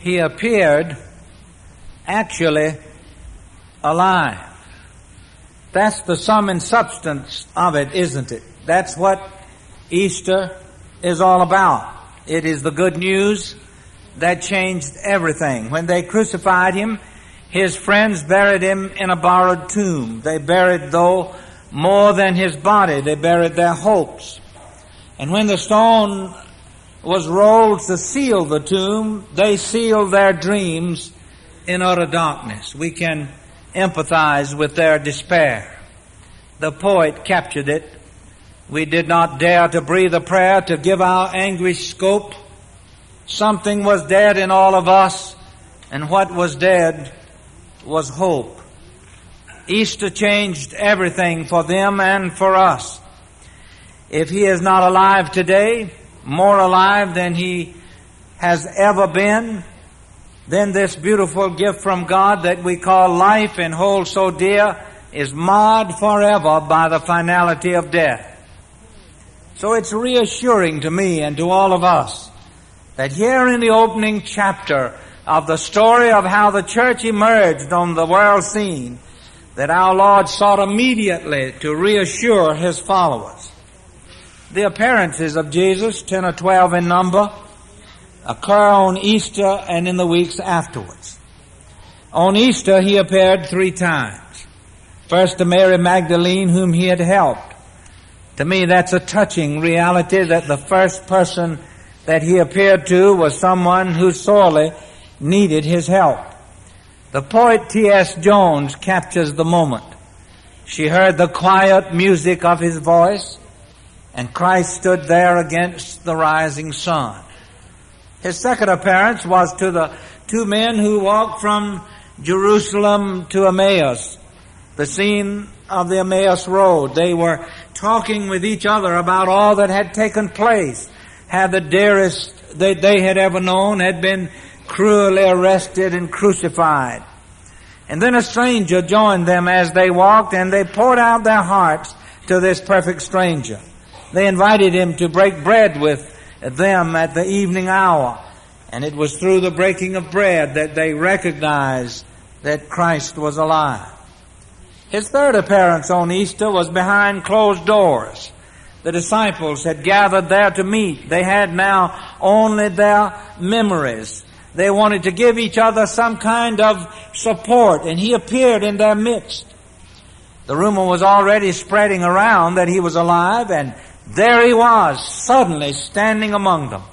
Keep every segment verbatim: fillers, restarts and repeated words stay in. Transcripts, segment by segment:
he appeared actually alive. That's the sum and substance of it, isn't it? That's what Easter is all about. It is the good news that changed everything. When they crucified him, his friends buried him in a borrowed tomb. They buried, though, more than his body. They buried their hopes. And when the stone was rolled to seal the tomb, they sealed their dreams in utter darkness. We can empathize with their despair. The poet captured it. We did not dare to breathe a prayer to give our anguish scope. Something was dead in all of us, and what was dead was hope. Easter changed everything for them and for us. If he is not alive today, more alive than he has ever been, then this beautiful gift from God that we call life and hold so dear is marred forever by the finality of death. So it's reassuring to me and to all of us that here in the opening chapter of the story of how the church emerged on the world scene, that our Lord sought immediately to reassure his followers. The appearances of Jesus, ten or twelve in number, occur on Easter and in the weeks afterwards. On Easter, he appeared three times. First to Mary Magdalene, whom he had helped. To me, that's a touching reality that the first person that he appeared to was someone who sorely needed his help. The poet T S Jones captures the moment. She heard the quiet music of his voice, and Christ stood there against the rising sun. His second appearance was to the two men who walked from Jerusalem to Emmaus, the scene of the Emmaus Road. They were talking with each other about all that had taken place, how the dearest that they had ever known had been cruelly arrested and crucified. And then a stranger joined them as they walked, and they poured out their hearts to this perfect stranger. They invited him to break bread with them at the evening hour, and it was through the breaking of bread that they recognized that Christ was alive. His third appearance on Easter was behind closed doors. The disciples had gathered there to meet. They had now only their memories. They wanted to give each other some kind of support, and he appeared in their midst. The rumor was already spreading around that he was alive, and there he was, suddenly standing among them.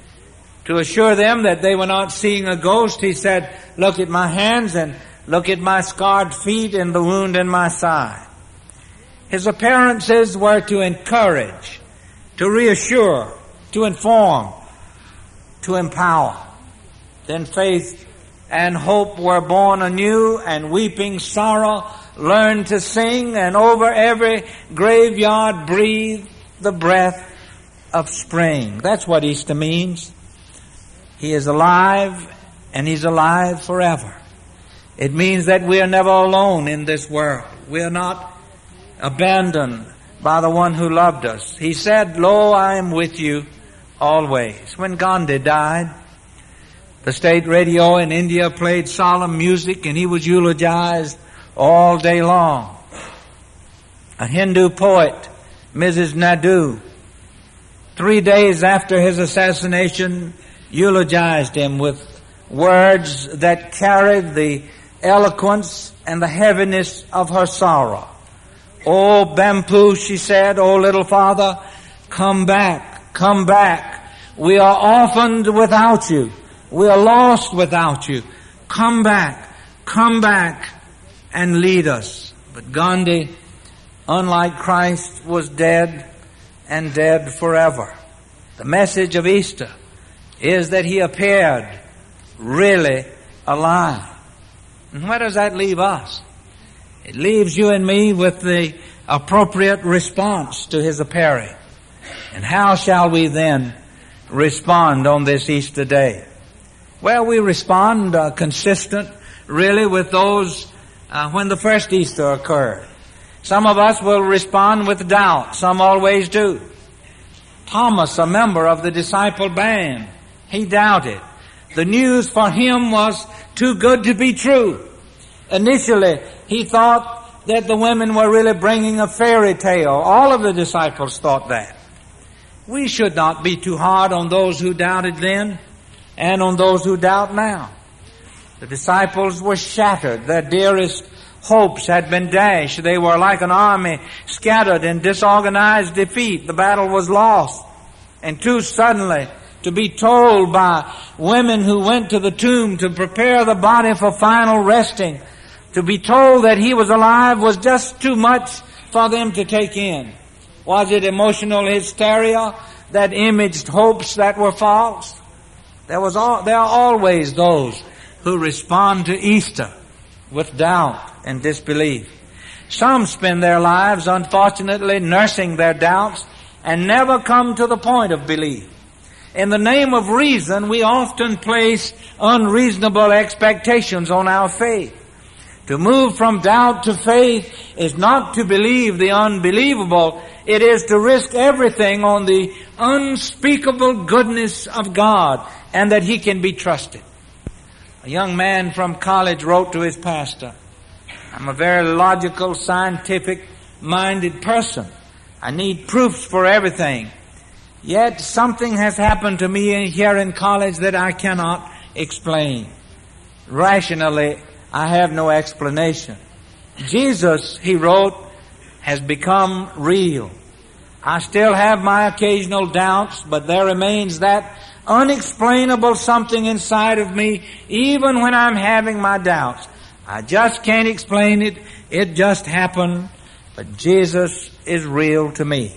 To assure them that they were not seeing a ghost, he said, "Look at my hands and look at my scarred feet and the wound in my side." His appearances were to encourage, to reassure, to inform, to empower. Then faith and hope were born anew, and weeping sorrow learned to sing, and over every graveyard breathed the breath of spring. That's what Easter means. He is alive, and he's alive forever. It means that we are never alone in this world. We are not abandoned by the one who loved us. He said, "Lo, I am with you always." When Gandhi died, the state radio in India played solemn music, and he was eulogized all day long. A Hindu poet, Missus Naidu, three days after his assassination, eulogized him with words that carried the eloquence and the heaviness of her sorrow. "Oh, Bampu," she said, "oh, little father, come back, come back. We are orphaned without you. We are lost without you. Come back, come back and lead us." But Gandhi, unlike Christ, was dead and dead forever. The message of Easter is that he appeared really alive. And where does that leave us? It leaves you and me with the appropriate response to his appearing. And how shall we then respond on this Easter day? Well, we respond uh, consistent, really, with those uh, when the first Easter occurred. Some of us will respond with doubt. Some always do. Thomas, a member of the disciple band, he doubted. The news for him was too good to be true. Initially, he thought that the women were really bringing a fairy tale. All of the disciples thought that. We should not be too hard on those who doubted then and on those who doubt now. The disciples were shattered. Their dearest hopes had been dashed. They were like an army scattered in disorganized defeat. The battle was lost. And too suddenly, to be told by women who went to the tomb to prepare the body for final resting, to be told that he was alive was just too much for them to take in. Was it emotional hysteria that imaged hopes that were false? There was all, there are always those who respond to Easter with doubt and disbelief. Some spend their lives, unfortunately, nursing their doubts and never come to the point of belief. In the name of reason, we often place unreasonable expectations on our faith. To move from doubt to faith is not to believe the unbelievable. It is to risk everything on the unspeakable goodness of God and that He can be trusted. A young man from college wrote to his pastor, "I'm a very logical, scientific-minded person. I need proofs for everything. Yet something has happened to me here in college that I cannot explain. Rationally, I have no explanation. Jesus," he wrote, "has become real. I still have my occasional doubts, but there remains that unexplainable something inside of me even when I'm having my doubts. I just can't explain it. It just happened. But Jesus is real to me."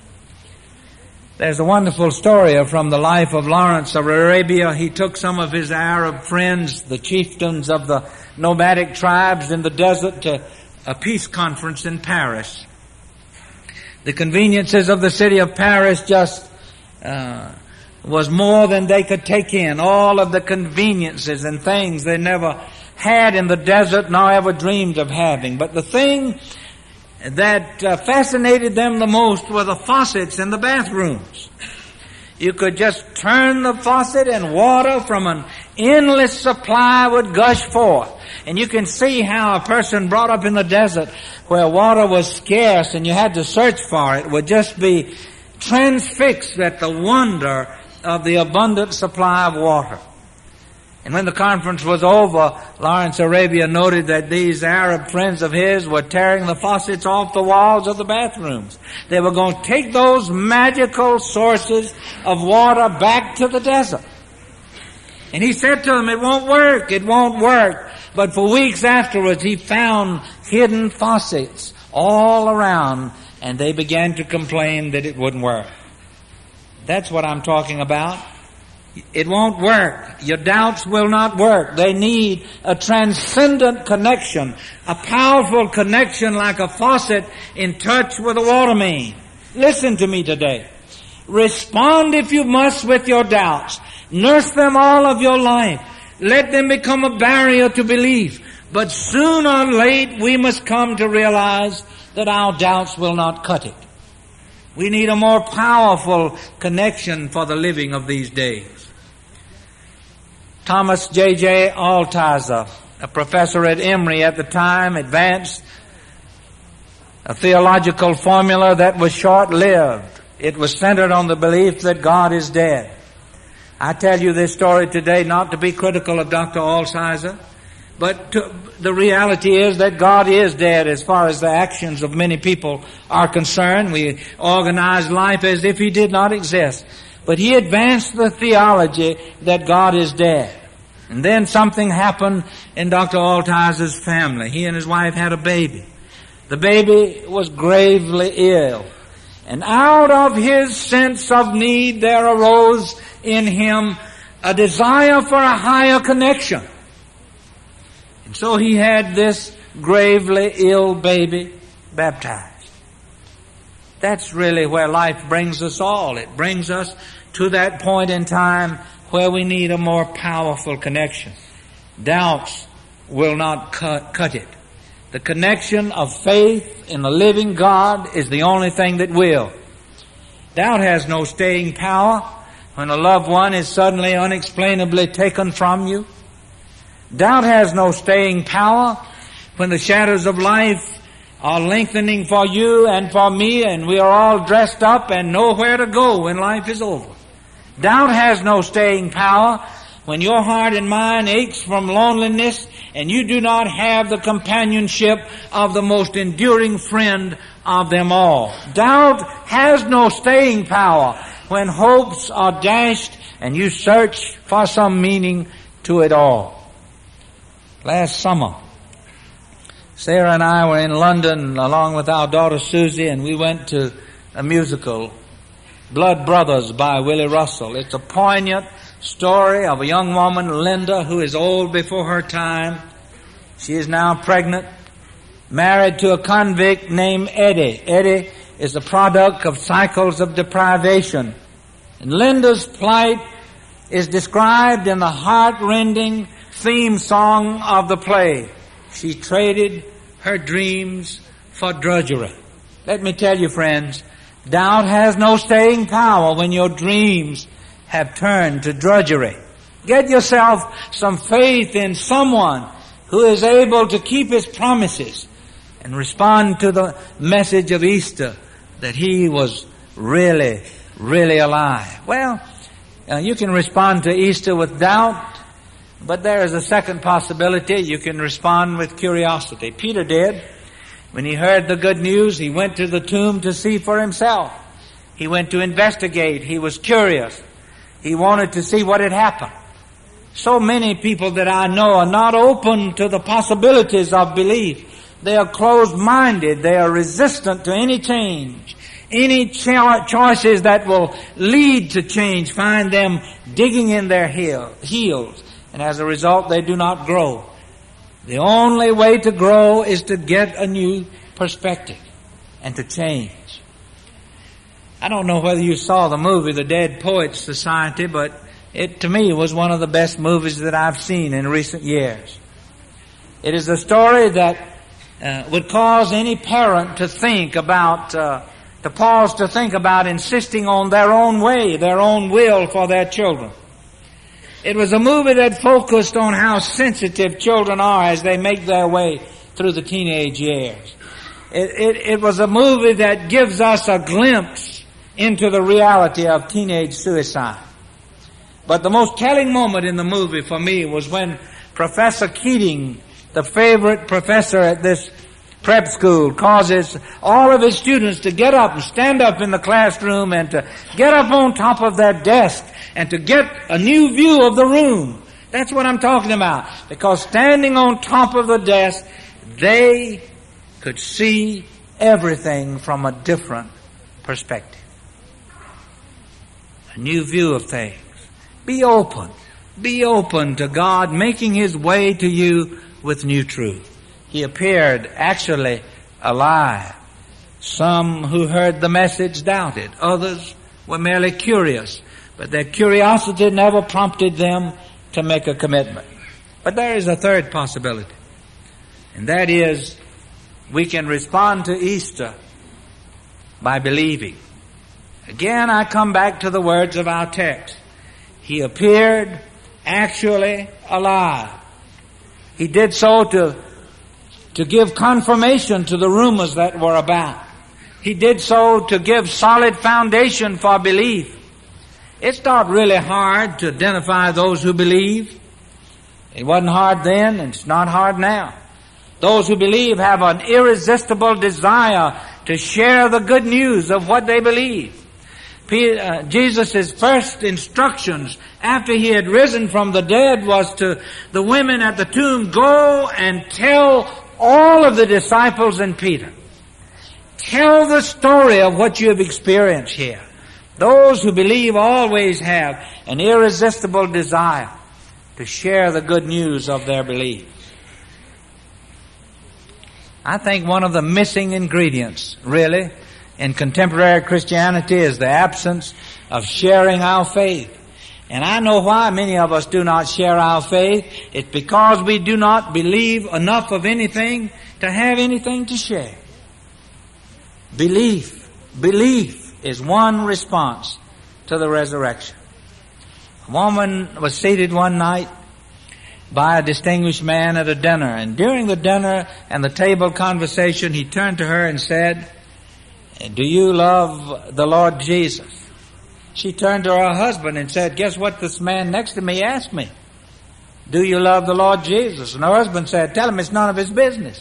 There's a wonderful story from the life of Lawrence of Arabia. He took some of his Arab friends, the chieftains of the nomadic tribes in the desert, to a peace conference in Paris. The conveniences of the city of Paris just uh, was more than they could take in. All of the conveniences and things they never had in the desert nor ever dreamed of having. But the thing that uh, fascinated them the most were the faucets in the bathrooms. You could just turn the faucet and water from an endless supply would gush forth. And you can see how a person brought up in the desert where water was scarce and you had to search for it would just be transfixed at the wonder of the abundant supply of water. And when the conference was over, Lawrence Arabia noted that these Arab friends of his were tearing the faucets off the walls of the bathrooms. They were going to take those magical sources of water back to the desert. And he said to them, "It won't work, it won't work." But for weeks afterwards, he found hidden faucets all around, and they began to complain that it wouldn't work. That's what I'm talking about. It won't work. Your doubts will not work. They need a transcendent connection, a powerful connection like a faucet in touch with a water main. Listen to me today. Respond if you must with your doubts. Nurse them all of your life. Let them become a barrier to belief. But soon or late we must come to realize that our doubts will not cut it. We need a more powerful connection for the living of these days. Thomas J J Altizer, a professor at Emory at the time, advanced a theological formula that was short-lived. It was centered on the belief that God is dead. I tell you this story today not to be critical of Doctor Altizer, but to, the reality is that God is dead as far as the actions of many people are concerned. We organize life as if He did not exist. But he advanced the theology that God is dead. And then something happened in Doctor Altizer's family. He and his wife had a baby. The baby was gravely ill. And out of his sense of need there arose in him a desire for a higher connection. And so he had this gravely ill baby baptized. That's really where life brings us all. It brings us to that point in time where we need a more powerful connection. Doubts will not cut, cut it. The connection of faith in the living God is the only thing that will. Doubt has no staying power. when a loved one is suddenly, unexplainably taken from you. Doubt has no staying power when the shadows of life are lengthening for you and for me, and we are all dressed up and nowhere to go when life is over. Doubt has no staying power when your heart and mind aches from loneliness and you do not have the companionship of the most enduring friend of them all. Doubt has no staying power when hopes are dashed and you search for some meaning to it all. Last summer, Sarah and I were in London along with our daughter Susie, and we went to a musical, Blood Brothers by Willie Russell. It's a poignant story of a young woman, Linda, who is old before her time. She is now pregnant, married to a convict named Eddie. Eddie is a product of cycles of deprivation. And Linda's plight is described in the heart-rending theme song of the play. She traded her dreams for drudgery. Let me tell you, friends, doubt has no staying power when your dreams have turned to drudgery. Get yourself some faith in someone who is able to keep his promises and respond to the message of Easter that he was really, really alive. Well, uh, you can respond to Easter with doubt, but there is a second possibility. You can respond with curiosity. Peter did. When he heard the good news, he went to the tomb to see for himself. He went to investigate. He was curious. He wanted to see what had happened. So many people that I know are not open to the possibilities of belief. They are closed-minded. They are resistant to any change. Any cho- choices that will lead to change find them digging in their heel- heels. And as a result, they do not grow. The only way to grow is to get a new perspective and to change. I don't know whether you saw the movie The Dead Poets Society, but it to me was one of the best movies that I've seen in recent years. It is a story that uh, would cause any parent to think about, uh, to pause to think about insisting on their own way, their own will for their children. It was a movie that focused on how sensitive children are as they make their way through the teenage years. It, it, it was a movie that gives us a glimpse into the reality of teenage suicide. But the most telling moment in the movie for me was when Professor Keating, the favorite professor at this prep school, causes all of his students to get up and stand up in the classroom and to get up on top of their desk and to get a new view of the room. That's what I'm talking about. Because standing on top of the desk, they could see everything from a different perspective. A new view of things. Be open. Be open to God making His way to you with new truth. He appeared actually alive. Some who heard the message doubted. Others were merely curious. But their curiosity never prompted them to make a commitment. But there is a third possibility. And that is, we can respond to Easter by believing. Again, I come back to the words of our text. He appeared actually alive. He did so to, to give confirmation to the rumors that were about. He did so to give solid foundation for belief. It's not really hard to identify those who believe. It wasn't hard then, and it's not hard now. Those who believe have an irresistible desire to share the good news of what they believe. Uh, Jesus' first instructions after He had risen from the dead was to the women at the tomb, go and tell all of the disciples and Peter. Tell the story of what you have experienced here. Those who believe always have an irresistible desire to share the good news of their belief. I think one of the missing ingredients, really, in contemporary Christianity is the absence of sharing our faith. And I know why many of us do not share our faith. It's because we do not believe enough of anything to have anything to share. Belief, belief is one response to the resurrection. A woman was seated one night by a distinguished man at a dinner, and during the dinner and the table conversation, he turned to her and said, "Do you love the Lord Jesus?" She turned to her husband and said, "Guess what this man next to me asked me? Do you love the Lord Jesus?" And her husband said, "Tell him it's none of his business."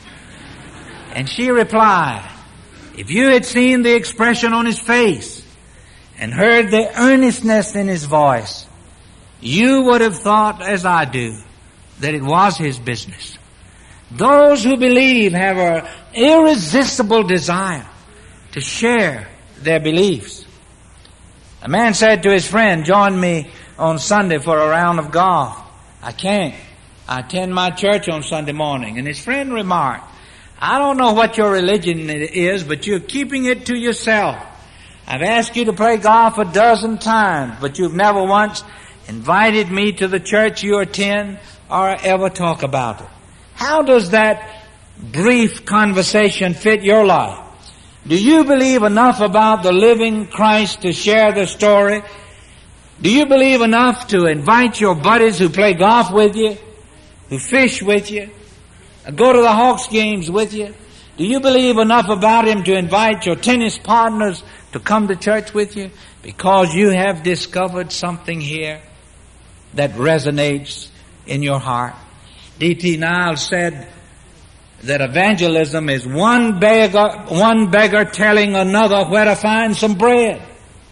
And she replied, "If you had seen the expression on his face and heard the earnestness in his voice, you would have thought, as I do, that it was his business." Those who believe have an irresistible desire to share their beliefs. A man said to his friend, "Join me on Sunday for a round of golf." "I can't. I attend my church on Sunday morning." And his friend remarked, "I don't know what your religion is, but you're keeping it to yourself. I've asked you to play golf a dozen times, but you've never once invited me to the church you attend or ever talk about it." How does that brief conversation fit your life? Do you believe enough about the living Christ to share the story? Do you believe enough to invite your buddies who play golf with you, who fish with you, go to the Hawks games with you? Do you believe enough about him to invite your tennis partners to come to church with you? Because you have discovered something here that resonates in your heart. D T Niles said that evangelism is one beggar, one beggar telling another where to find some bread.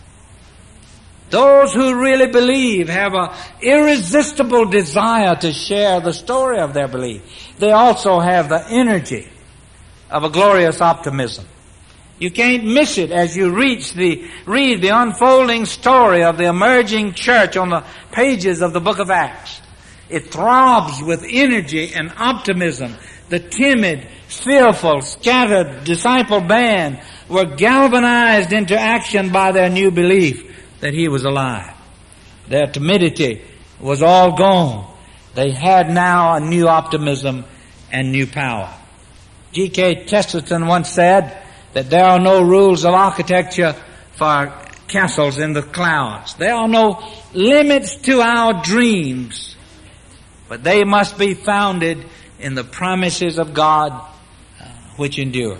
Those who really believe have an irresistible desire to share the story of their belief. They also have the energy of a glorious optimism. You can't miss it as you reach the, read the unfolding story of the emerging church on the pages of the book of Acts. It throbs with energy and optimism. The timid, fearful, scattered disciple band were galvanized into action by their new belief that he was alive. Their timidity was all gone. They had now a new optimism and new power. G K Chesterton once said that there are no rules of architecture for castles in the clouds. There are no limits to our dreams, but they must be founded in the promises of God uh, which endure.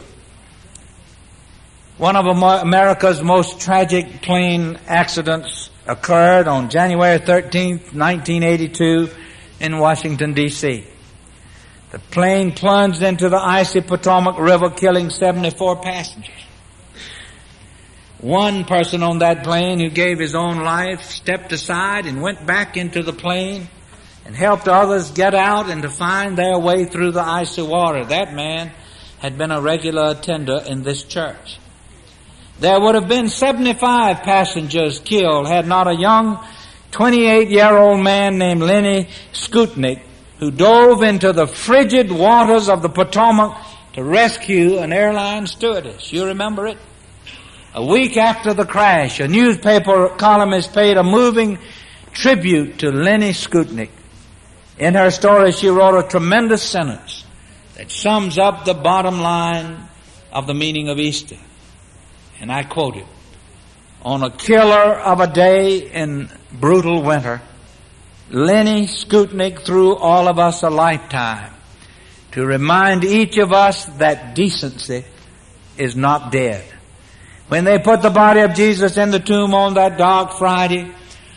One of America's most tragic plane accidents occurred on January thirteenth, nineteen eighty-two in Washington, D C The plane plunged into the icy Potomac River, killing seventy-four passengers. One person on that plane who gave his own life stepped aside and went back into the plane and helped others get out and to find their way through the icy water. That man had been a regular attender in this church. There would have been seventy-five passengers killed had not a young twenty-eight-year-old man named Lenny Skutnik, who dove into the frigid waters of the Potomac to rescue an airline stewardess. You remember it? A week after the crash, a newspaper columnist paid a moving tribute to Lenny Skutnik. In her story, she wrote a tremendous sentence that sums up the bottom line of the meaning of Easter. And I quote it. "On a killer of a day in brutal winter, Lenny Skutnik threw all of us a lifetime to remind each of us that decency is not dead." When they put the body of Jesus in the tomb on that dark Friday,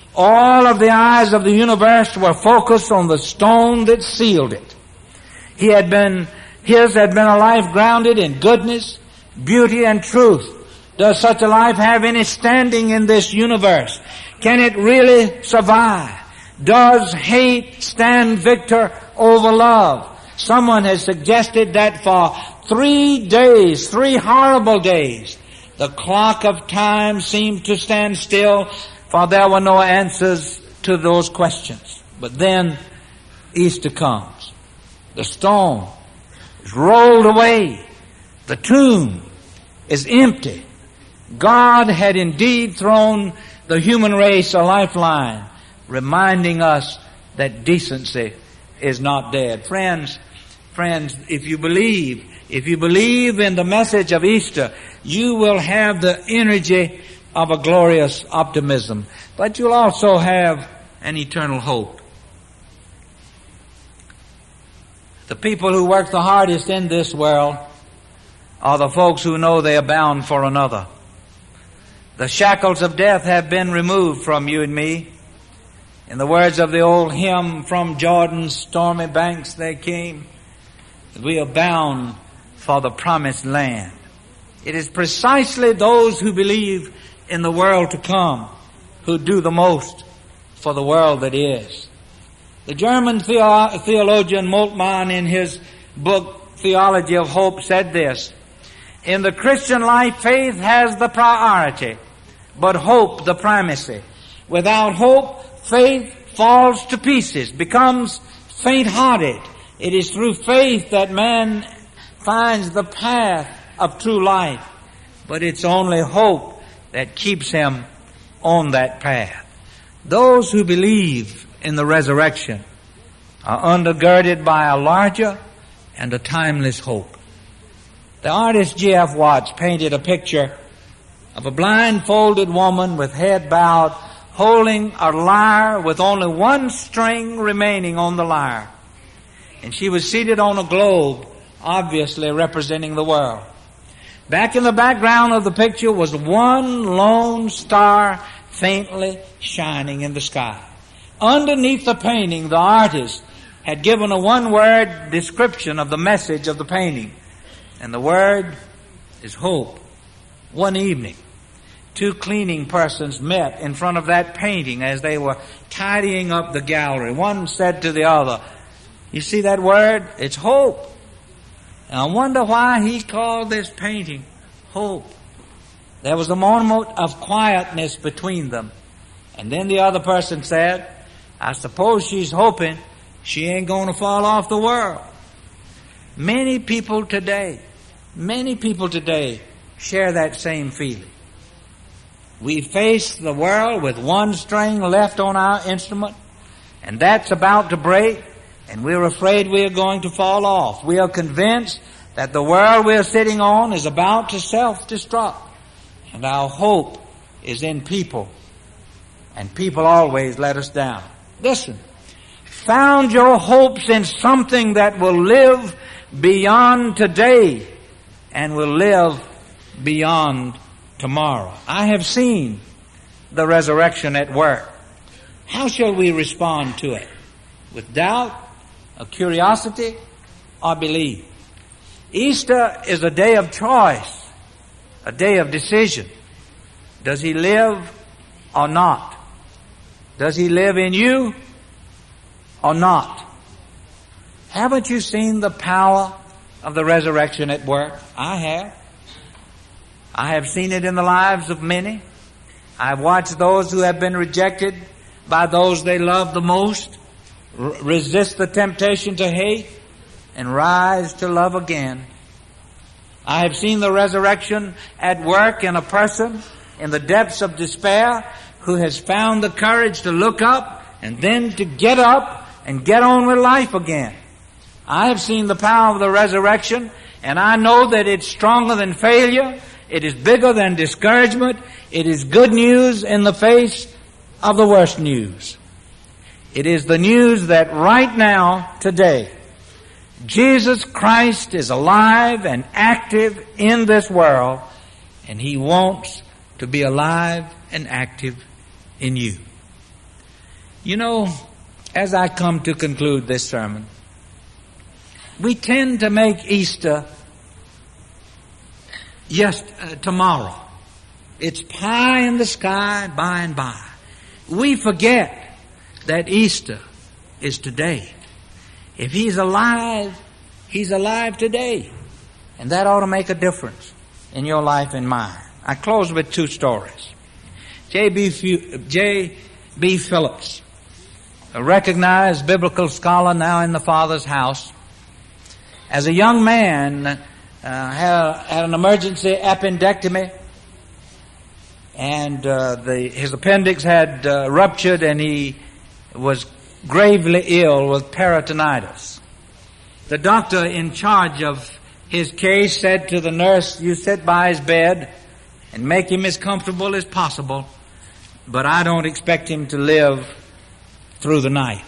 all of the eyes of the universe were focused on the stone that sealed it. He had been, his had been a life grounded in goodness, beauty, and truth. Does such a life have any standing in this universe? Can it really survive? Does hate stand victor over love? Someone has suggested that for three days, three horrible days, the clock of time seemed to stand still, for there were no answers to those questions. But then Easter comes. The stone is rolled away. The tomb is empty. God had indeed thrown the human race a lifeline, reminding us that decency is not dead. Friends, friends, if you believe, if you believe in the message of Easter, you will have the energy of a glorious optimism, but you'll also have an eternal hope. The people who work the hardest in this world are the folks who know they are bound for another. The shackles of death have been removed from you and me. In the words of the old hymn, from Jordan's stormy banks they came. We are bound for the promised land. It is precisely those who believe in the world to come who do the most for the world that is. The German theo- theologian Moltmann, in his book Theology of Hope, said this: in the Christian life, faith has the priority, but hope the primacy. Without hope, faith falls to pieces, becomes faint-hearted. It is through faith that man finds the path of true life, but it's only hope that keeps him on that path. Those who believe in the resurrection are undergirded by a larger and a timeless hope. The artist G F Watts painted a picture of a blindfolded woman with head bowed, holding a lyre with only one string remaining on the lyre. And she was seated on a globe, obviously representing the world. Back in the background of the picture was one lone star faintly shining in the sky. Underneath the painting, the artist had given a one-word description of the message of the painting. And the word is hope. One evening, two cleaning persons met in front of that painting as they were tidying up the gallery. One said to the other, "You see that word? It's hope." And I wonder why he called this painting hope. There was a moment of quietness between them. And then the other person said, "I suppose she's hoping she ain't going to fall off the world." Many people today, many people today share that same feeling. We face the world with one string left on our instrument, and that's about to break, and we're afraid we are going to fall off. We are convinced that the world we're sitting on is about to self-destruct, and our hope is in people, and people always let us down. Listen, found your hopes in something that will live beyond today and will live beyond tomorrow. I have seen the resurrection at work. How shall we respond to it? With doubt, or curiosity, or belief? Easter is a day of choice, a day of decision. Does he live or not? Does he live in you or not? Haven't you seen the power of the resurrection at work? I have. I have seen it in the lives of many. I've watched those who have been rejected by those they love the most r- resist the temptation to hate and rise to love again. I have seen the resurrection at work in a person in the depths of despair who has found the courage to look up and then to get up and get on with life again. I have seen the power of the resurrection, and I know that it's stronger than failure. It is bigger than discouragement. It is good news in the face of the worst news. It is the news that right now, today, Jesus Christ is alive and active in this world, and he wants to be alive and active in you. You know, as I come to conclude this sermon, we tend to make Easter yes uh, tomorrow. It's pie in the sky by and by. We forget that Easter is today. If he's alive, he's alive today. And that ought to make a difference in your life and mine. I close with two stories. J B J B Phillips, a recognized biblical scholar now in the Father's house, as a young man uh, had, had an emergency appendectomy, and uh, the, his appendix had uh, ruptured, and he was gravely ill with peritonitis. The doctor in charge of his case said to the nurse, "You sit by his bed and make him as comfortable as possible, but I don't expect him to live through the night.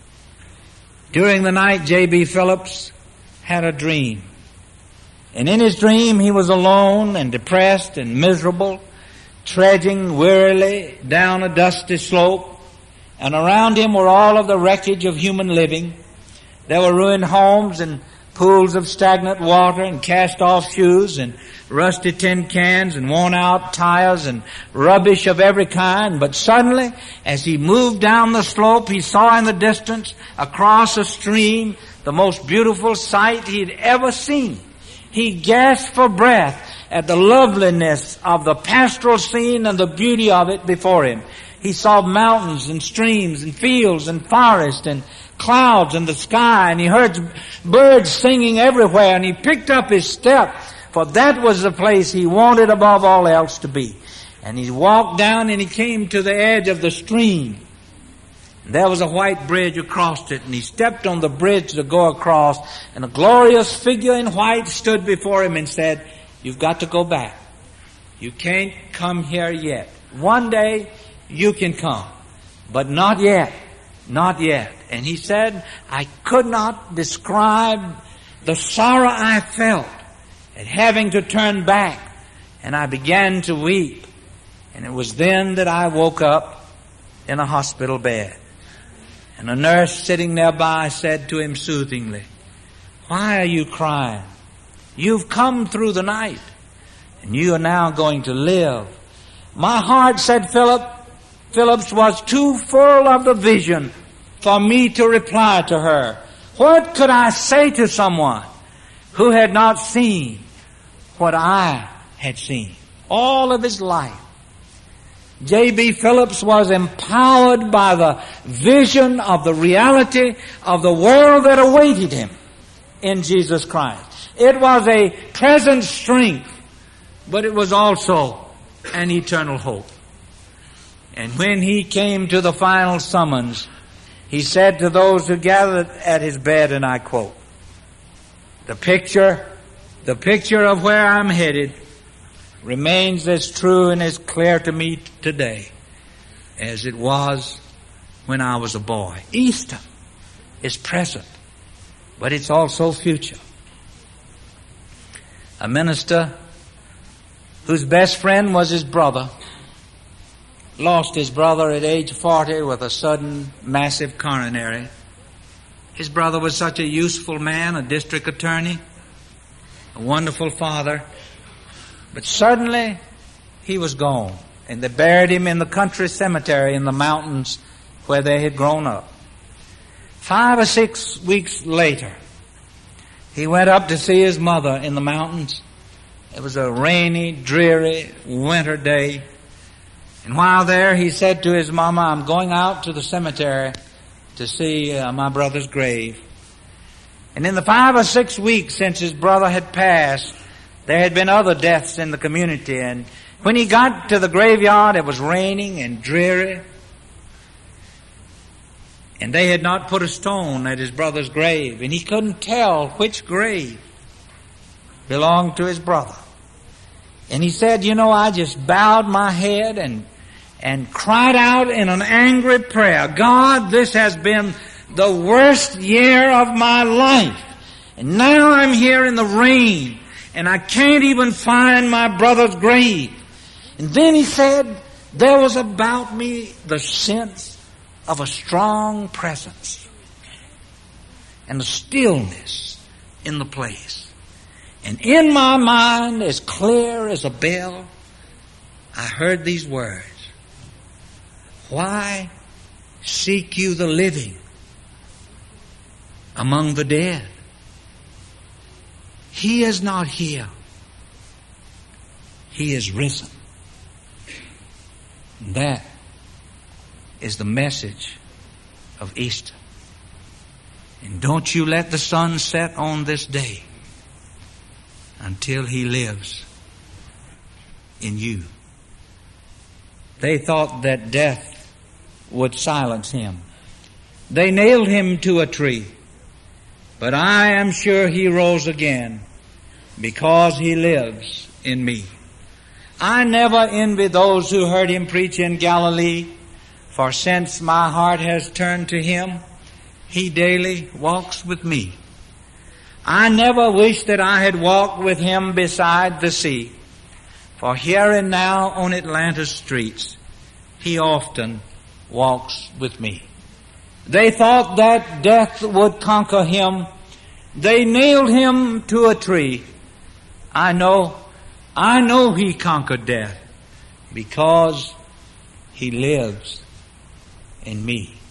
During the night, J B. Phillips had a dream. And in his dream, he was alone and depressed and miserable, trudging wearily down a dusty slope, and around him were all of the wreckage of human living. There were ruined homes and pools of stagnant water and cast-off shoes and rusty tin cans and worn-out tires and rubbish of every kind. But suddenly, as he moved down the slope, he saw in the distance, across a stream, the most beautiful sight he'd ever seen. He gasped for breath at the loveliness of the pastoral scene and the beauty of it before him. He saw mountains and streams and fields and forests and clouds in the sky, and he heard birds singing everywhere, and he picked up his step, for that was the place he wanted above all else to be. And he walked down and he came to the edge of the stream. There was a white bridge across it, and he stepped on the bridge to go across, and a glorious figure in white stood before him and said, "You've got to go back. You can't come here yet. One day you can come, but not yet, not yet." And he said, I could not describe the sorrow I felt at having to turn back, and I began to weep. And it was then that I woke up in a hospital bed. And a nurse sitting nearby said to him soothingly, "Why are you crying? You've come through the night, and you are now going to live." My heart, said Philip, Phillips, was too full of the vision for me to reply to her. What could I say to someone who had not seen what I had seen all of his life? J B. Phillips was empowered by the vision of the reality of the world that awaited him in Jesus Christ. It was a present strength, but it was also an eternal hope. And when he came to the final summons, he said to those who gathered at his bed, and I quote, The picture, the picture of where I'm headed remains as true and as clear to me today as it was when I was a boy." Easter is present, but it's also future. A minister whose best friend was his brother lost his brother at age forty with a sudden massive coronary. His brother was such a useful man, a district attorney, a wonderful father. But suddenly he was gone, and they buried him in the country cemetery in the mountains where they had grown up. Five or six weeks later, he went up to see his mother in the mountains. It was a rainy, dreary winter day. And while there, he said to his mama, "I'm going out to the cemetery to see uh, my brother's grave." And in the five or six weeks since his brother had passed, there had been other deaths in the community. And when he got to the graveyard, it was raining and dreary. And they had not put a stone at his brother's grave. And he couldn't tell which grave belonged to his brother. And he said, "You know, I just bowed my head and and cried out in an angry prayer, 'God, this has been the worst year of my life. And now I'm here in the rain, and I can't even find my brother's grave.'" And then he said, "There was about me the sense of a strong presence and a stillness in the place. And in my mind, as clear as a bell, I heard these words, 'Why seek you the living among the dead? He is not here. He is risen.'" And that is the message of Easter. And don't you let the sun set on this day until he lives in you. They thought that death would silence him. They nailed him to a tree. But I am sure he rose again because he lives in me. I never envy those who heard him preach in Galilee, for since my heart has turned to him, he daily walks with me. I never wish that I had walked with him beside the sea, for here and now on Atlanta's streets, he often walks with me. They thought that death would conquer him. They nailed him to a tree. I know, I know he conquered death because he lives in me.